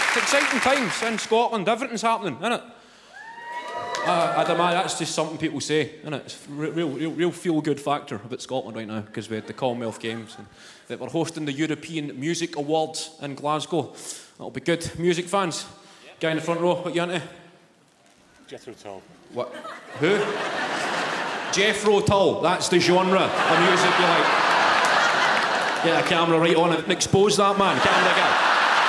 It's exciting times in Scotland. Everything's happening, isn't it? I'd imagine that's just something people say, isn't it? It's a real feel-good factor about Scotland right now because we had the Commonwealth Games and that we're hosting the European Music Awards in Glasgow. That'll be good. Music fans? Yep. Guy in the front row, what you into? Jethro Tull. What? Who? Jethro Tull. That's the genre of music you like. Get a camera right on it and expose that man. Camera guy.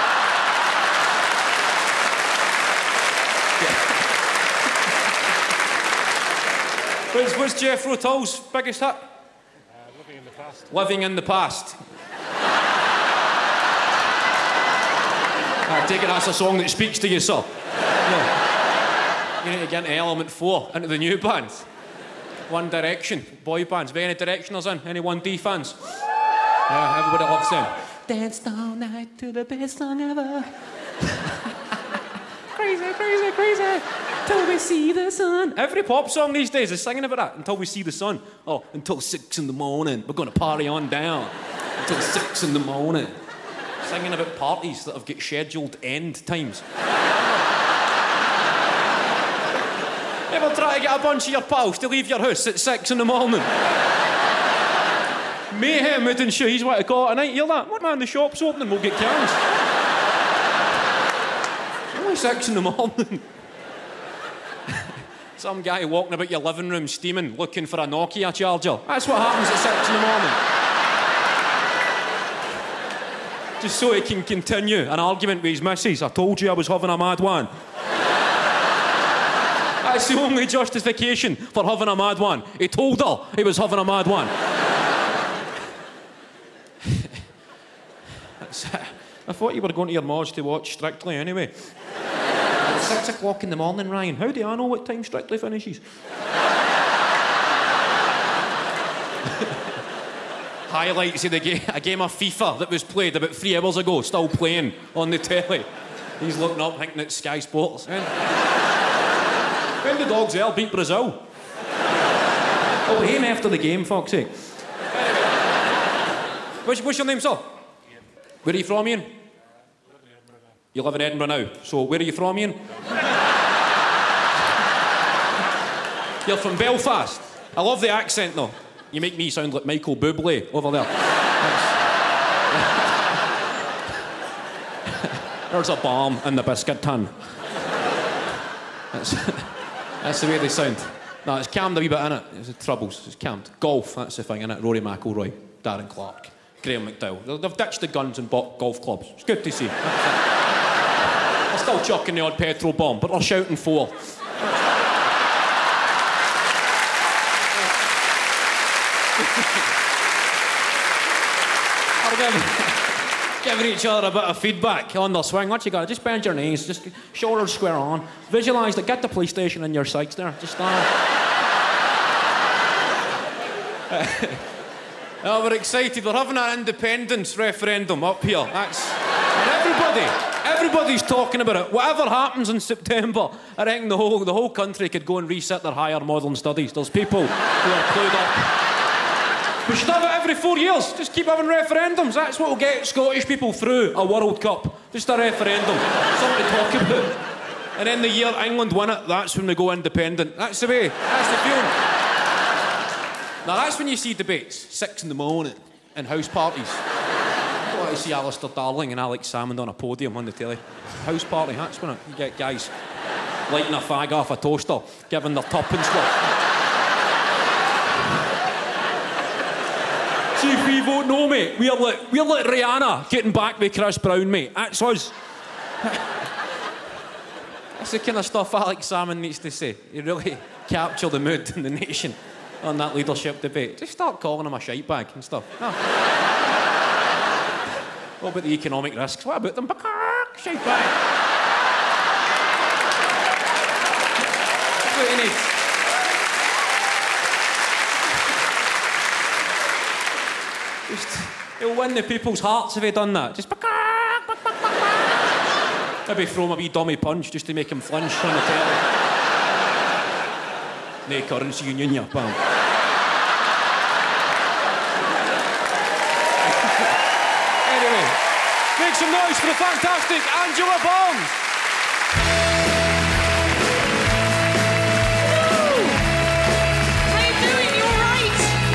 What's Jethro Tull's biggest hit? Living in the Past. Living in the Past. I take it that's a song that speaks to you, sir. No. You need to get into Element 4, into the new bands. One Direction, boy bands. Have any Directioners in? Any 1D fans? Yeah, everybody loves them. Danced all night to the best song ever. Crazy, crazy, crazy. Till we see the sun. Every pop song these days is singing about that. Until we see the sun. Oh, until 6 in the morning. We're going to party on down. Until 6 in the morning. Singing about parties that have got scheduled end times. Ever try to get a bunch of your pals to leave your house at 6 in the morning? Mayhem out and shoes, what to call it tonight. Hear that? What man, the shop's opening, we'll get cans. It's only 6 in the morning. Some guy walking about your living room steaming, looking for a Nokia charger. That's what happens at 6 in the morning. Just so he can continue an argument with his missus. I told you I was having a mad one. That's the only justification for having a mad one. He told her he was having a mad one. I thought you were going to your Moz to watch Strictly anyway. It's 6 o'clock in the morning, Ryan. How do I know what time Strictly finishes? Highlights of a game of FIFA that was played about 3 hours ago, still playing on the telly. He's looking up thinking it's Sky Sports. When the Dogs L beat Brazil. Oh, aim after the game, fuck's sake. What's your name, sir? Ian. Where are you from, Ian? You live in Edinburgh now. So, where are you from, Ian? You're from Belfast. I love the accent, though. You make me sound like Michael Bublé over there. There's a bomb in the biscuit tin. That's the way they sound. No, it's calmed a wee bit, innit? It's the troubles. It's calmed. Golf, that's the thing, innit? Rory McIlroy, Darren Clarke, Graham McDowell. They've ditched the guns and bought golf clubs. It's good to see. They're still chucking the odd petrol bomb, but they're shouting for. Giving each other a bit of feedback on their swing. What you got? Just bend your knees, just shoulders square on. Visualise that. Get the police station in your sights there. Just Oh, we're excited. We're having an independence referendum up here. And everybody's talking about it. Whatever happens in September, I reckon the whole country could go and reset their higher modern studies. There's people who are clued up. We should have it every 4 years. Just keep having referendums. That's what will get Scottish people through a World Cup. Just a referendum. Something to talk about. And then the year England win it, that's when we go independent. That's the way. That's the feeling. Now, that's when you see debates. 6 in the morning and house parties. I want to see Alistair Darling and Alex Salmond on a podium on the telly. House party, that's when you get guys lighting a fag off a toaster, giving their tuppence worth. See if we vote no, mate. We're like Rihanna getting back with Chris Brown, mate. That's us. That's the kind of stuff Alex Salmond needs to say. You really capture the mood in the nation on that leadership debate. Just start calling him a shite bag and stuff. No. What about the economic risks? What about them? Shite bag. That's what he needs. He'll win the people's hearts if he done that. Just maybe throw him a wee dummy punch just to make him flinch on the telly. No currency union, you pal. Anyway, make some noise for the fantastic Angela Barnes. How you doing? You all right?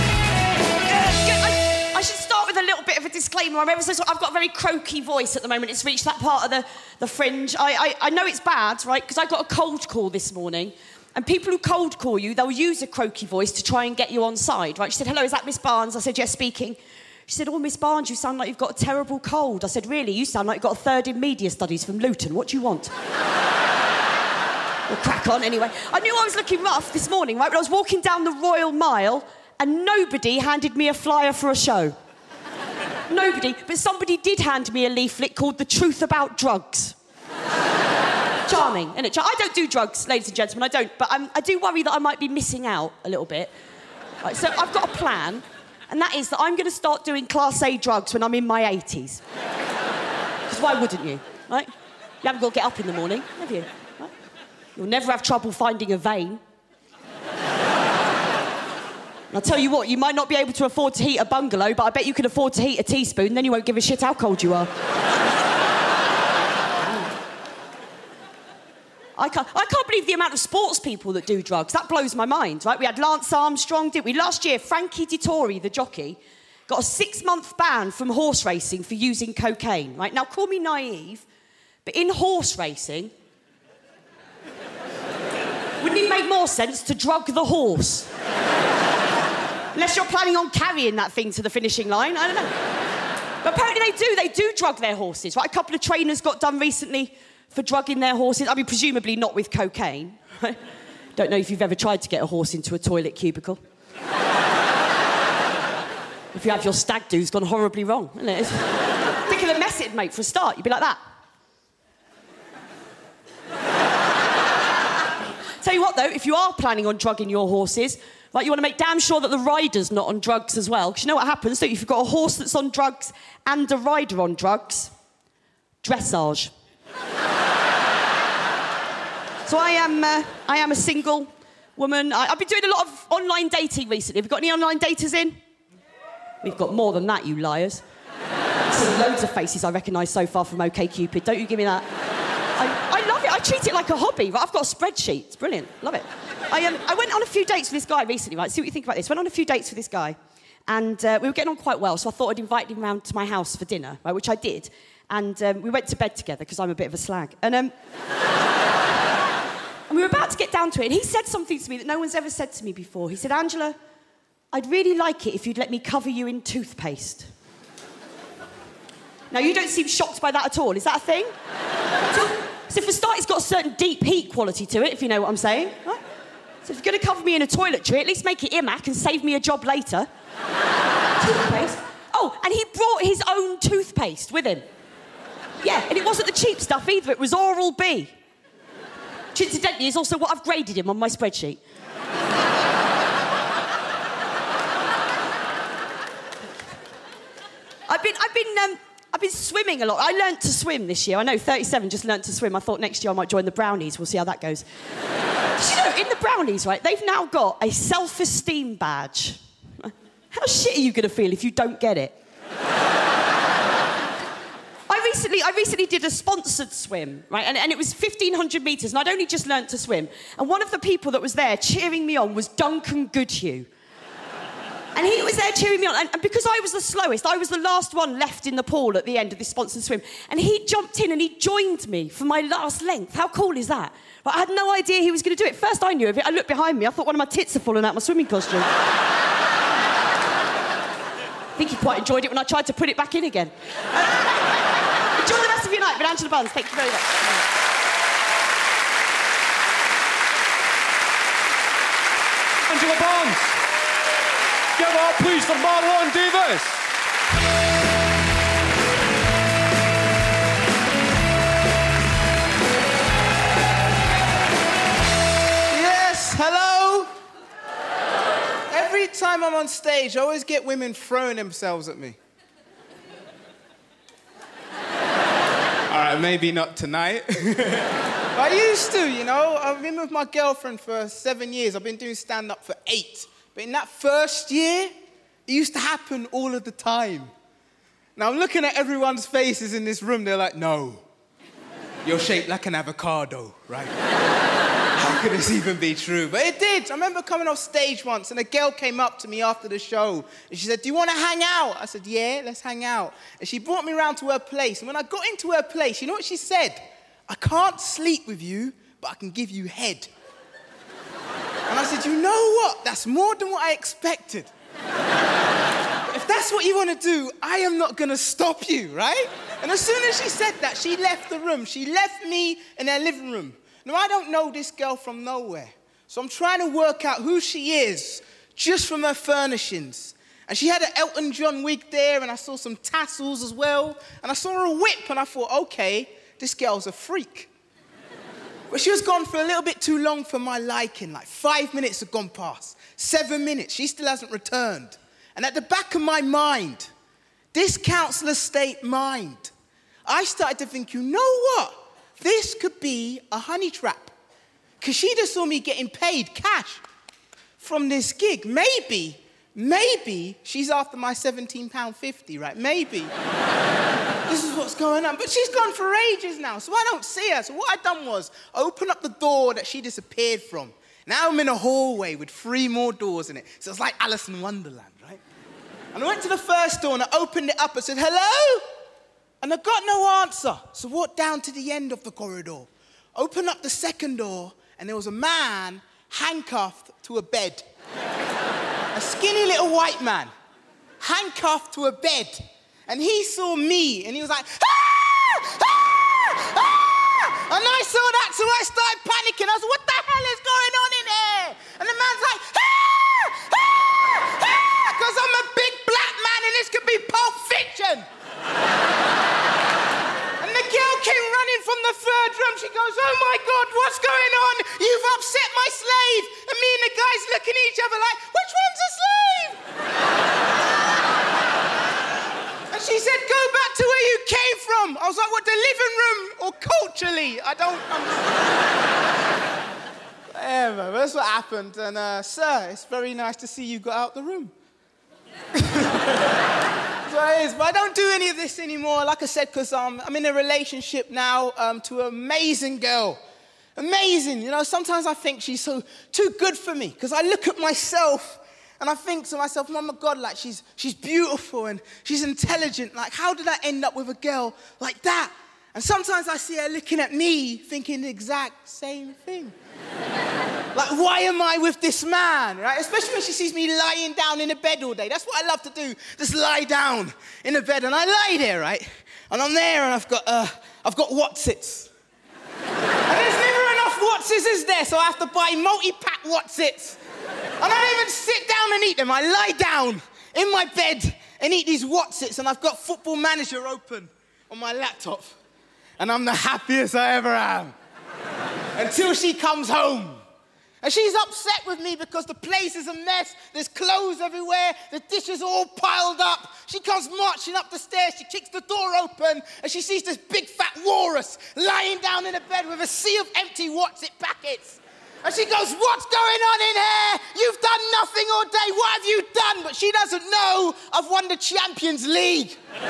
Good. I should start with a little bit of a disclaimer. I've got a very croaky voice at the moment. It's reached that part of the fringe. I know it's bad, right, because I got a cold call this morning. And people who cold call you, they'll use a croaky voice to try and get you on side, right? She said, hello, is that Miss Barnes? I said, yes, speaking. She said, oh, Miss Barnes, you sound like you've got a terrible cold. I said, really? You sound like you've got a third in media studies from Luton. What do you want? We'll crack on anyway. I knew I was looking rough this morning, right? But I was walking down the Royal Mile and nobody handed me a flyer for a show. Nobody. But somebody did hand me a leaflet called The Truth About Drugs. Charming, isn't it? I don't do drugs, ladies and gentlemen, I don't. But I do worry that I might be missing out a little bit. Right, so I've got a plan, and that is that I'm going to start doing Class A drugs when I'm in my 80s. Because why wouldn't you, right? You haven't got to get up in the morning, have you? Right? You'll never have trouble finding a vein. And I'll tell you what, you might not be able to afford to heat a bungalow, but I bet you can afford to heat a teaspoon, then you won't give a shit how cold you are. I can't believe the amount of sports people that do drugs. That blows my mind, right? We had Lance Armstrong, didn't we? Last year, Frankie Dettori, the jockey, got a 6-month ban from horse racing for using cocaine, right? Now, call me naive, but in horse racing, wouldn't it make more sense to drug the horse? Unless you're planning on carrying that thing to the finishing line, I don't know. But apparently they do drug their horses, right? A couple of trainers got done recently for drugging their horses. I mean, presumably not with cocaine. Don't know if you've ever tried to get a horse into a toilet cubicle. If you have, your stag do's gone horribly wrong, isn't it? Think of the mess it'd make for a start. You'd be like that. Tell you what, though, if you are planning on drugging your horses, right, you want to make damn sure that the rider's not on drugs as well. Because you know what happens, don't you? If you've got a horse that's on drugs and a rider on drugs, dressage. So I am a single woman. I've been doing a lot of online dating recently. Have you got any online daters in? We've got more than that, you liars. I've seen loads of faces I recognise so far from OkCupid. Don't you give me that. I love it. I treat it like a hobby. Right? I've got a spreadsheet. It's brilliant. Love it. I went on a few dates with this guy recently, right? See what you think about this. Went on a few dates with this guy. And we were getting on quite well, so I thought I'd invite him round to my house for dinner, right, which I did. And we went to bed together, because I'm a bit of a slag. And we were about to get down to it, and he said something to me that no one's ever said to me before. He said, Angela, I'd really like it if you'd let me cover you in toothpaste. Now, you don't seem shocked by that at all. Is that a thing? So for a start, it's got a certain deep heat quality to it, if you know what I'm saying. Right? So if you're going to cover me in a toiletry, at least make it IMAC and save me a job later. Toothpaste. Oh, and he brought his own toothpaste with him. Yeah, and it wasn't the cheap stuff either. It was Oral-B. Which, incidentally, is also what I've graded him on my spreadsheet. I've been swimming a lot. I learnt to swim this year. I know, 37, just learnt to swim. I thought next year I might join the Brownies. We'll see how that goes. You know, in the Brownies, right, they've now got a self-esteem badge. How shit are you going to feel if you don't get it? I recently did a sponsored swim, right? And it was 1,500 metres, and I'd only just learnt to swim. And one of the people that was there cheering me on was Duncan Goodhue. And he was there cheering me on. And because I was the slowest, I was the last one left in the pool at the end of this sponsored swim. And he jumped in and he joined me for my last length. How cool is that? But I had no idea he was going to do it. First I knew of it, I looked behind me. I thought one of my tits had fallen out of my swimming costume. I think he quite enjoyed it when I tried to put it back in again. Enjoy the rest of your night with Angela Barnes. Thank you very much. Angela Barnes. Give it up, please, for Marlon Davis. Yes, hello. Every time I'm on stage, I always get women throwing themselves at me. All right, maybe not tonight. I used to, you know. I've been with my girlfriend for 7 years. I've been doing stand-up for 8. But in that first year, it used to happen all of the time. Now, I'm looking at everyone's faces in this room. They're like, no, you're shaped like an avocado, right? How could this even be true? But it did. I remember coming off stage once, and a girl came up to me after the show, and she said, do you want to hang out? I said, yeah, let's hang out. And she brought me around to her place, and when I got into her place, you know what she said? I can't sleep with you, but I can give you head. And I said, you know what? That's more than what I expected. If that's what you want to do, I am not going to stop you, right? And as soon as she said that, she left the room. She left me in her living room. Now, I don't know this girl from nowhere, so I'm trying to work out who she is just from her furnishings. And she had an Elton John wig there, and I saw some tassels as well, and I saw her whip, and I thought, okay, this girl's a freak. But she was gone for a little bit too long for my liking. Like 5 minutes had gone past, 7 minutes, she still hasn't returned. And at the back of my mind, this counsellor state mind, I started to think, you know what? This could be a honey trap. Because she just saw me getting paid cash from this gig. Maybe she's after my £17.50, right? Maybe. This is what's going on. But she's gone for ages now, so I don't see her. So what I done was open up the door that she disappeared from. Now I'm in a hallway with 3 more doors in it. So it's like Alice in Wonderland, right? And I went to the first door and I opened it up and said, hello? And I got no answer. So I walked down to the end of the corridor, opened up the second door, and there was a man handcuffed to a bed. A skinny little white man, handcuffed to a bed. And he saw me, and he was like, ah! Ah! Ah! And I saw that, so I started panicking. I was like, what the hell is going on in here? And the man's like, ah! Ah! Ah! Because I'm a big black man, and this could be Pulp Fiction. And the girl came running from the third room. She goes, oh my God, what's going on? You've upset my slave. And me and the guys looking at each other like, which one's a slave? And she said, go back to where you came from. I was like, what, the living room or culturally? I don't understand. Whatever, that's what happened. And sir, it's very nice to see you got out the room. So it is, but I don't do any of this anymore, like I said, because I'm in a relationship now to an amazing girl. Amazing, you know, sometimes I think she's too good for me, because I look at myself and I think to myself, oh my God, like she's beautiful and she's intelligent. Like, how did I end up with a girl like that? And sometimes I see her looking at me thinking the exact same thing. Like, why am I with this man, right? Especially when she sees me lying down in a bed all day. That's what I love to do, just lie down in a bed. And I lie there, right? And I'm there and I've got Wotsits. And there's never enough Wotsits, is there? So I have to buy multi-pack Wotsits. And I don't even sit down and eat them. I lie down in my bed and eat these Wotsits. And I've got Football Manager open on my laptop. And I'm the happiest I ever am. Until she comes home. And she's upset with me because the place is a mess. There's clothes everywhere. The dishes are all piled up. She comes marching up the stairs. She kicks the door open and she sees this big fat walrus lying down in a bed with a sea of empty Wotsit packets. And she goes, what's going on in here? You've done nothing all day. What have you done? But she doesn't know I've won the Champions League.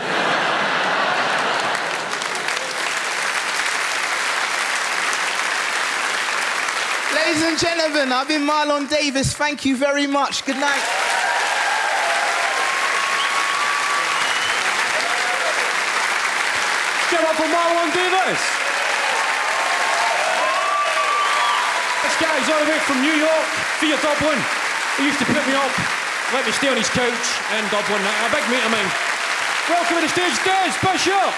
Ladies and gentlemen, I've been Marlon Davis. Thank you very much. Good night. Give up for Marlon Davis. This guy's all the way from New York via Dublin. He used to put me up, let me stay on his couch in Dublin. A big mate of mine. Welcome to the stage, Des Bishop.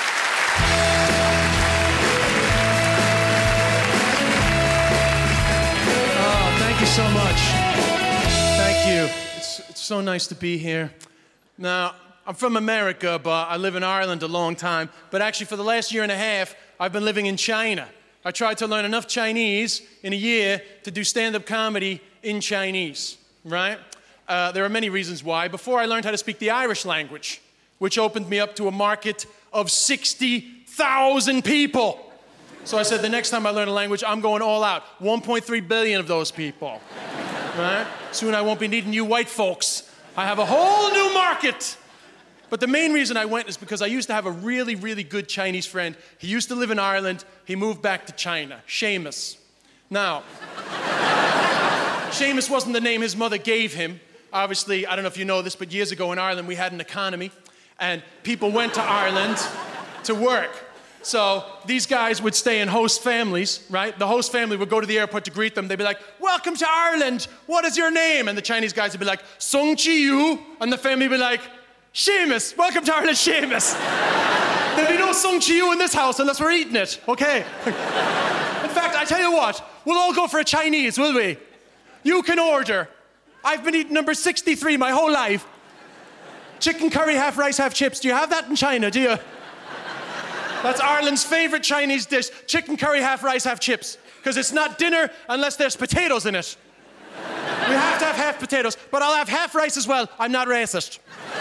Thank you so much. Thank you. It's so nice to be here. Now, I'm from America, but I live in Ireland a long time. But actually, for the last year and a half, I've been living in China. I tried to learn enough Chinese in a year to do stand-up comedy in Chinese, right? There are many reasons why. Before, I learned how to speak the Irish language, which opened me up to a market of 60,000 people. So I said, the next time I learn a language, I'm going all out. 1.3 billion of those people, right? Soon I won't be needing you white folks. I have a whole new market. But the main reason I went is because I used to have a really, really good Chinese friend. He used to live in Ireland. He moved back to China. Seamus. Now, Seamus wasn't the name his mother gave him. Obviously, I don't know if you know this, but years ago in Ireland, we had an economy, and people went to Ireland to work. So these guys would stay in host families, right? The host family would go to the airport to greet them. They'd be like, "Welcome to Ireland. What is your name?" And the Chinese guys would be like, "Song Chi-yu." And the family would be like, "Seamus. Welcome to Ireland, Seamus." There'd be no Song Chi-yu in this house unless we're eating it, okay? In fact, I tell you what, we'll all go for a Chinese, will we? You can order. I've been eating number 63 my whole life. Chicken curry, half rice, half chips. Do you have that in China, do you? That's Ireland's favorite Chinese dish. Chicken curry, half rice, half chips. Because it's not dinner unless there's potatoes in it. We have to have half potatoes, but I'll have half rice as well. I'm not racist.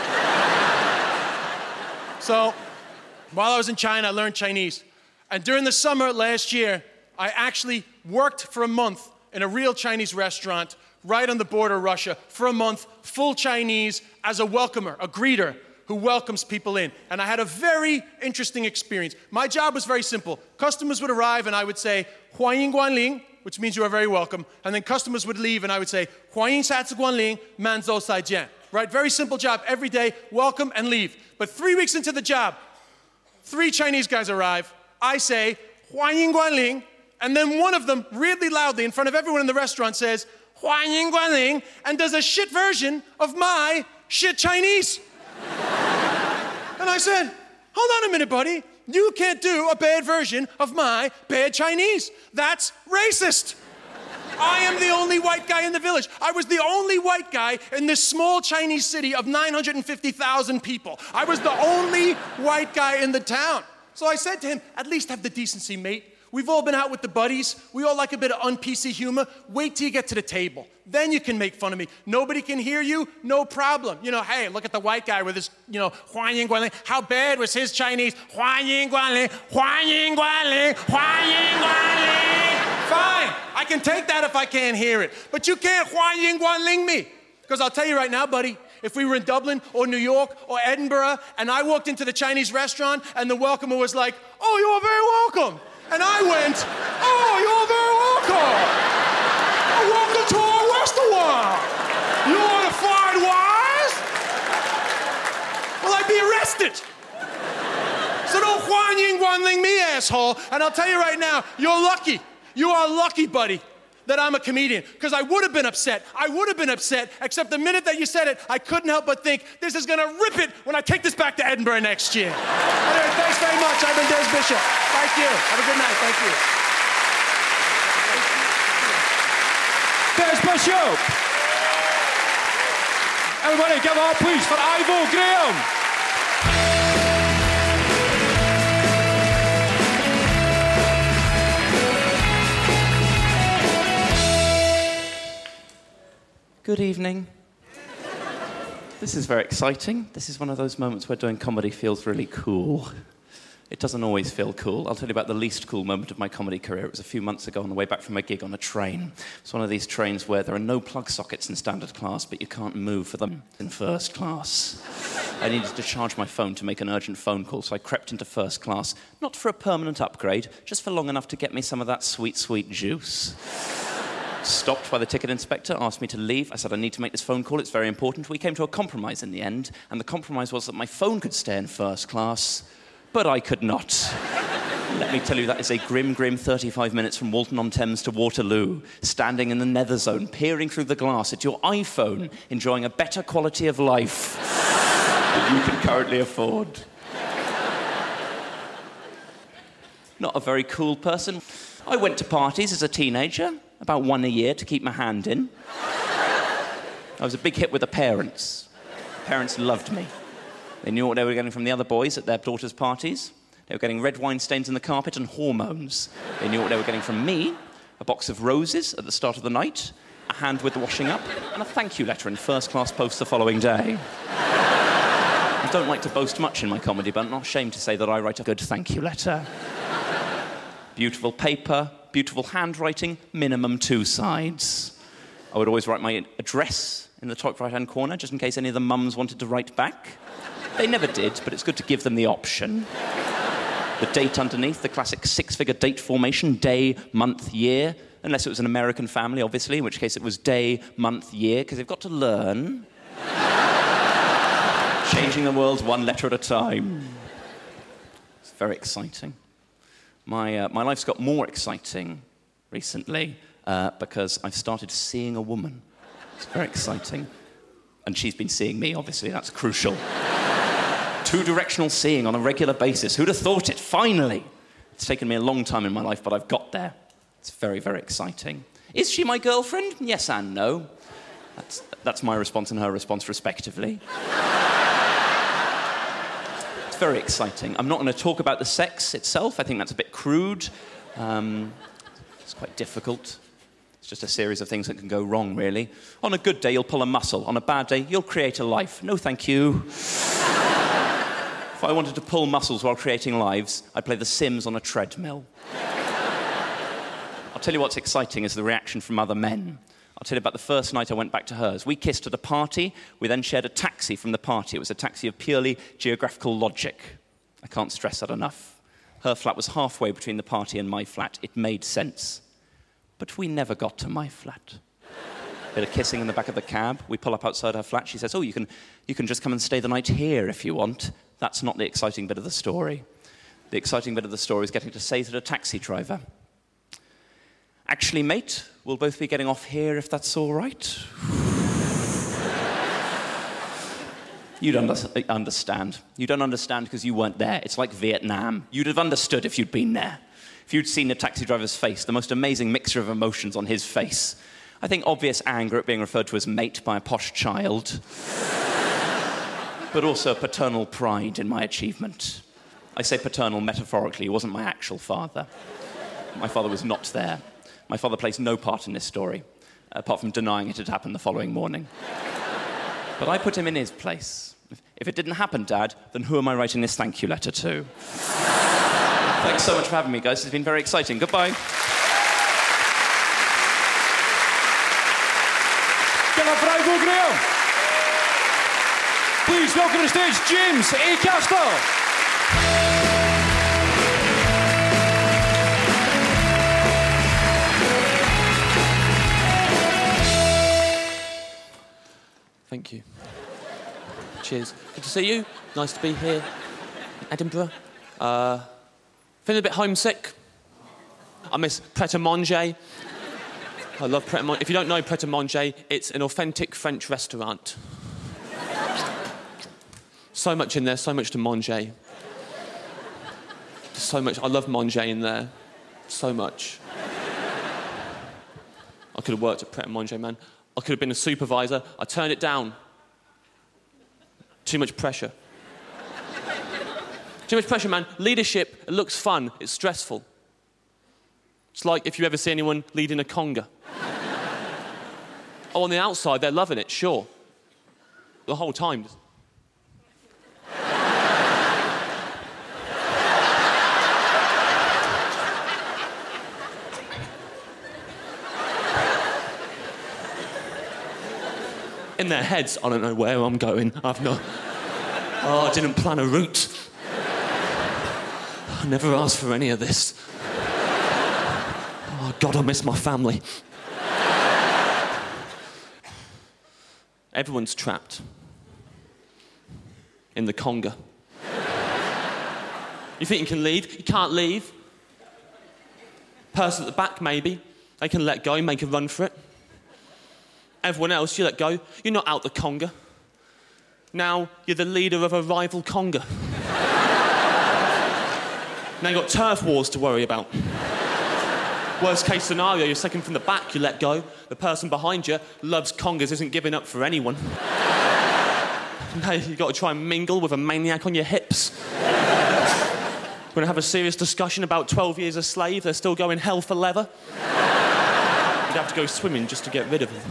So, while I was in China, I learned Chinese. And during the summer last year, I actually worked for a month in a real Chinese restaurant right on the border of Russia for a month, full Chinese, as a welcomer, a greeter who welcomes people in. And I had a very interesting experience. My job was very simple. Customers would arrive and I would say, "欢迎光临," which means you are very welcome. And then customers would leave and I would say, 欢迎下次光临,慢走再见. Right? Very simple job. Every day, welcome and leave. But 3 weeks into the job, 3 Chinese guys arrive. I say, 欢迎光临. And then one of them, really loudly, in front of everyone in the restaurant, says, 欢迎光临, and does a shit version of my shit Chinese. And I said, hold on a minute, buddy. You can't do a bad version of my bad Chinese. That's racist. I am the only white guy in the village. I was the only white guy in this small Chinese city of 950,000 people. I was the only white guy in the town. So I said to him, at least have the decency, mate. We've all been out with the buddies. We all like a bit of un-PC humor. Wait till you get to the table. Then you can make fun of me. Nobody can hear you, no problem. You know, hey, look at the white guy with his, you know, 欢迎光临. How bad was his Chinese? 欢迎光临,欢迎光临,欢迎光临. Fine, I can take that if I can't hear it. But you can't 欢迎光临 me. Because I'll tell you right now, buddy, if we were in Dublin or New York or Edinburgh and I walked into the Chinese restaurant and the welcomer was like, "Oh, you are very welcome." And I went, "Oh, you're very welcome. Welcome to our restaurant. You want to fried wise?" Well, I'd be arrested. So don't 欢迎光临 me, asshole. And I'll tell you right now, you're lucky. You are lucky, buddy, that I'm a comedian. Because I would have been upset. I would have been upset, except the minute that you said it, I couldn't help but think, this is going to rip it when I take this back to Edinburgh next year. Anyway, thanks very much. I've been Des Bishop. Thank you. Have a good night. Thank you. Des Bishop. Everybody give it up, please, for Ivo Graham. Good evening. This is very exciting. This is one of those moments where doing comedy feels really cool. It doesn't always feel cool. I'll tell you about the least cool moment of my comedy career. It was a few months ago on the way back from a gig on a train. It's one of these trains where there are no plug sockets in standard class, but you can't move for them in first class. I needed to charge my phone to make an urgent phone call, so I crept into first class, not for a permanent upgrade, just for long enough to get me some of that sweet, sweet juice. Stopped by the ticket inspector, asked me to leave. I said, I need to make this phone call, it's very important. We came to a compromise in the end, and the compromise was that my phone could stay in first class, but I could not. Let me tell you, that is a grim, grim 35 minutes from Walton-on-Thames to Waterloo, standing in the nether zone, peering through the glass at your iPhone, enjoying a better quality of life that you can currently afford. Not a very cool person. I went to parties as a teenager, about one a year to keep my hand in. I was a big hit with the parents. Parents loved me. They knew what they were getting from the other boys at their daughters' parties. They were getting red wine stains in the carpet and hormones. They knew what they were getting from me, a box of roses at the start of the night, a hand with the washing up, and a thank you letter in first-class post the following day. I don't like to boast much in my comedy, but I'm not ashamed to say that I write a good thank you letter. Beautiful paper, beautiful handwriting, minimum 2 sides. I would always write my address in the top right-hand corner, just in case any of the mums wanted to write back. They never did, but it's good to give them the option. The date underneath, the classic six-figure date formation, day, month, year. Unless it was an American family, obviously, in which case it was day, month, year, because they've got to learn. Changing the world one letter at a time. It's very exciting. My life's got more exciting recently because I've started seeing a woman. It's very exciting. And she's been seeing me, obviously, that's crucial. Two-directional seeing on a regular basis. Who'd have thought it? Finally! It's taken me a long time in my life, but I've got there. It's very, very exciting. Is she my girlfriend? Yes and no. That's my response and her response, respectively. It's very exciting. I'm not going to talk about the sex itself. I think that's a bit crude. It's quite difficult. It's just a series of things that can go wrong, really. On a good day, you'll pull a muscle. On a bad day, you'll create a life. No, thank you. If I wanted to pull muscles while creating lives, I'd play The Sims on a treadmill. I'll tell you what's exciting is the reaction from other men. I'll tell you about the first night I went back to hers. We kissed at a party. We then shared a taxi from the party. It was a taxi of purely geographical logic. I can't stress that enough. Her flat was halfway between the party and my flat. It made sense. But we never got to my flat. Bit of kissing in the back of the cab. We pull up outside her flat. She says, oh, you can just come and stay the night here if you want. That's not the exciting bit of the story. The exciting bit of the story is getting to say to the taxi driver, actually, mate, we'll both be getting off here if that's all right. You'd understand. You don't understand because you weren't there. It's like Vietnam. You'd have understood if you'd been there. If you'd seen the taxi driver's face, the most amazing mixture of emotions on his face. I think obvious anger at being referred to as mate by a posh child. But also paternal pride in my achievement. I say paternal metaphorically. He wasn't my actual father. My father was not there. My father plays no part in this story, apart from denying it had happened the following morning. But I put him in his place. If it didn't happen, Dad, then who am I writing this thank you letter to? Thanks so much for having me, guys. It's been very exciting. Goodbye. Give a bravo, Graham. Please welcome to the stage, James Acaster. Thank you. Cheers. Good to see you. Nice to be here in Edinburgh. Feeling a bit homesick. I miss Pret a Manger. I love Pret a Manger. If you don't know Pret a Manger, it's an authentic French restaurant. So much in there, so much to manger. So much. I love manger in there. So much. I could have worked at Pret a Manger, man. I could have been a supervisor. I turned it down. Too much pressure. Too much pressure, man. Leadership, it looks fun. It's stressful. It's like if you ever see anyone leading a conga. Oh, on the outside, they're loving it, sure. The whole time. In their heads, I don't know where I'm going. I've not... Oh, I didn't plan a route. I never asked for any of this. Oh, God, I miss my family. Everyone's trapped in the conga. You think you can leave? You can't leave. Person at the back, maybe. They can let go, make a run for it. Everyone else, you let go. You're not out the conga. Now you're the leader of a rival conga. Now you've got turf wars to worry about. Worst case scenario, you're second from the back, you let go. The person behind you loves congas, isn't giving up for anyone. Now you've got to try and mingle with a maniac on your hips. We're going to have a serious discussion about 12 years a slave. They're still going hell for leather. You'd have to go swimming just to get rid of them.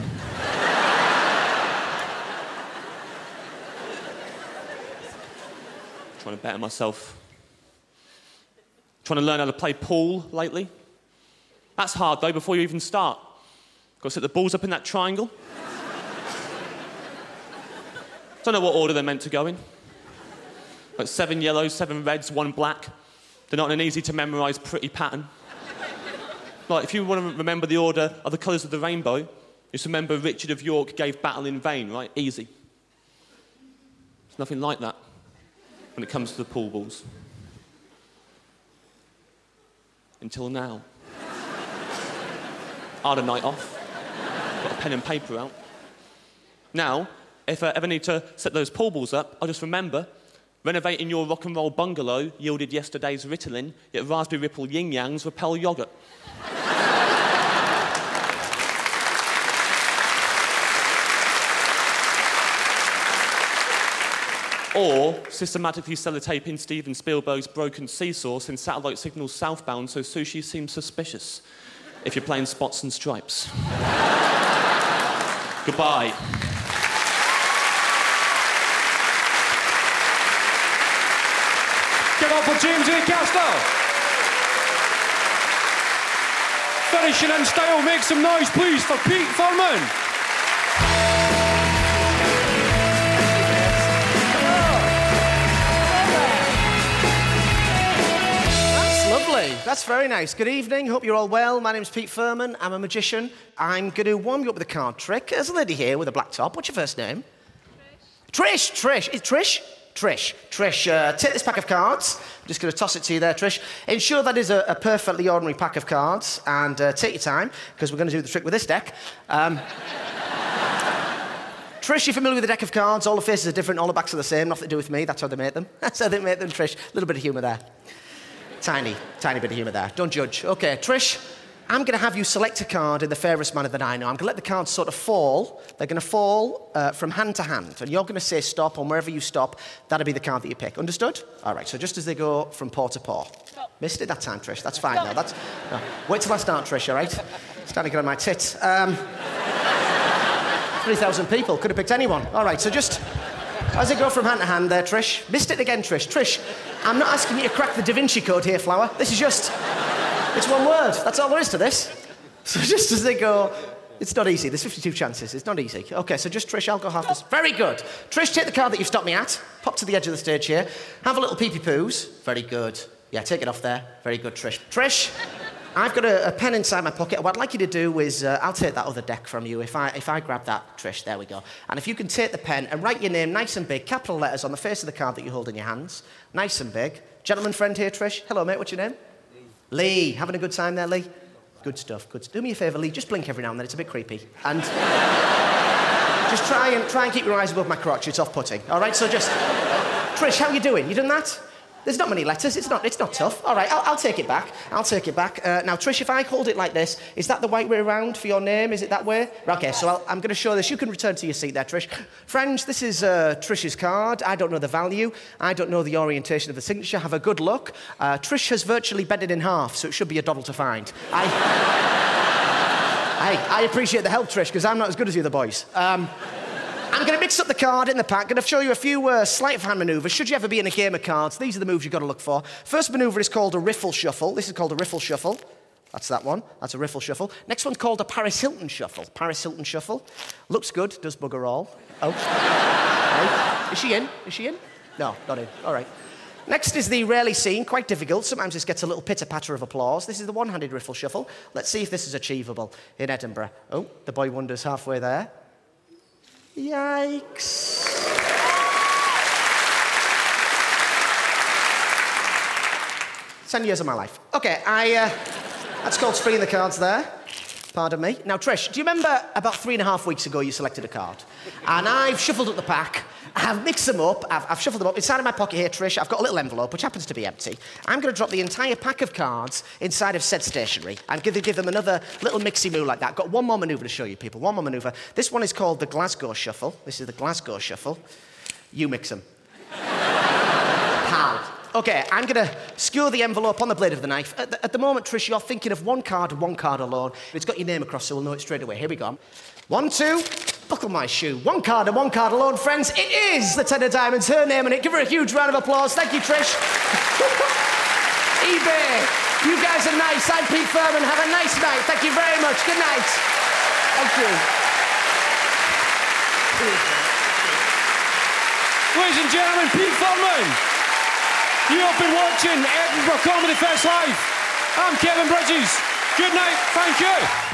Trying to better myself. Trying to learn how to play pool lately. That's hard, though, before you even start. Got to set the balls up in that triangle. Don't know what order they're meant to go in. Like 7 yellows, 7 reds, 1 black. They're not an easy to memorise pretty pattern. Like, if you want to remember the order of the colours of the rainbow, just remember Richard of York gave battle in vain, right? Easy. There's nothing like that when it comes to the pool balls. Until now. I had a night off. Got a pen and paper out. Now, if I ever need to set those pool balls up, I'll just remember renovating your rock and roll bungalow yielded yesterday's Ritalin, yet raspberry ripple yin-yangs repel yoghurt. Or systematically sellotaping Steven Spielberg's broken sea sauce in satellite signals southbound so sushi seems suspicious if you're playing Spots and Stripes. Goodbye. Give up for James A. Castle. Finishing in style, make some noise, please, for Pete Furman. Lovely. That's very nice. Good evening. Hope you're all well. My name's Pete Furman. I'm a magician. I'm going to warm you up with a card trick. There's a lady here with a black top. What's your first name? Trish. Trish. Is Trish? Trish. Trish, take this pack of cards. I'm just going to toss it to you there, Trish. Ensure that is a perfectly ordinary pack of cards. And take your time, because we're going to do the trick with this deck. Trish, you're familiar with the deck of cards. All the faces are different. All the backs are the same. Nothing to do with me. That's how they make them. That's how they make them, Trish. A little bit of humour there. Tiny bit of humour there. Don't judge. OK, Trish, I'm going to have you select a card in the fairest manner that I know. I'm going to let the cards sort of fall. They're going to fall from hand to hand. And you're going to say stop, and wherever you stop, that'll be the card that you pick. Understood? All right, so just as they go from paw to paw. Stop. Missed it that time, Trish. That's fine now. No. Wait till I start, Trish, all right? Starting to get on my tit. 3,000 people. Could have picked anyone. All right, so just as they go from hand to hand there, Trish. Missed it again, Trish. Trish, I'm not asking you to crack the Da Vinci Code here, Flower. This is just... It's one word. That's all there is to this. So just as they go... It's not easy. There's 52 chances. It's not easy. OK, so just, Trish, I'll go half this. Very good. Trish, take the card that you've stopped me at. Pop to the edge of the stage here. Have a little pee-pee-poos. Very good. Yeah, take it off there. Very good, Trish. Trish, I've got a pen inside my pocket. What I'd like you to do is... I'll take that other deck from you. If I grab that, Trish, there we go. And if you can take the pen and write your name nice and big, capital letters on the face of the card that you hold in your hands. Nice and big. Gentleman friend here, Trish. Hello, mate. What's your name? Lee. Having a good time there, Lee? Good stuff. Good. Do me a favour, Lee. Just blink every now and then. It's a bit creepy. And just try and keep your eyes above my crotch. It's off-putting. All right. So just, Trish, how are you doing? You done that? There's not many letters. It's not tough. All right. I'll take it back. I'll take it back. Now, Trish, if I hold it like this, is that the right way around for your name? Is it that way? Okay. So I'm going to show this. You can return to your seat there, Trish. Friends, this is Trish's card. I don't know the value. I don't know the orientation of the signature. Have a good look. Trish has virtually bent it in half, so it should be a doddle to find. I appreciate the help, Trish, because I'm not as good as the other boys. I'm going to mix up the card in the pack. Going to show you a few sleight of hand manoeuvres. Should you ever be in a game of cards, these are the moves you've got to look for. First manoeuvre is called a riffle shuffle. This is called a riffle shuffle. That's that one. That's a riffle shuffle. Next one's called a Paris Hilton shuffle. Paris Hilton shuffle. Looks good. Does bugger all. Oh. Right. Is she in? Is she in? No, not in. All right. Next is the rarely seen, quite difficult. Sometimes this gets a little pitter-patter of applause. This is the one-handed riffle shuffle. Let's see if this is achievable in Edinburgh. Oh, the boy wonders halfway there. Yikes. 10 years of my life. OK, that's called spinning the cards there. Pardon me. Now, Trish, do you remember about 3.5 weeks ago you selected a card? And I've shuffled up the pack. I've mixed them up. I've shuffled them up. Inside of my pocket here, Trish, I've got a little envelope, which happens to be empty. I'm going to drop the entire pack of cards inside of said stationery. I'm going to give them another little mixy move like that. Got one more manoeuvre to show you, people. One more manoeuvre. This one is called the Glasgow Shuffle. This is the Glasgow Shuffle. You mix them. Pal. OK, I'm going to skewer the envelope on the blade of the knife. At the moment, Trish, you're thinking of one card alone. It's got your name across, so we'll know it straight away. Here we go. 1, 2, buckle my shoe. One card alone, friends. It is the Ten of Diamonds, her name on it. Give her a huge round of applause. Thank you, Trish. eBay, you guys are nice. I'm Pete Furman. Have a nice night. Thank you very much. Good night. Thank you. Ladies and gentlemen, Pete Furman. You have been watching Edinburgh Comedy Fest Live. I'm Kevin Bridges. Good night. Thank you.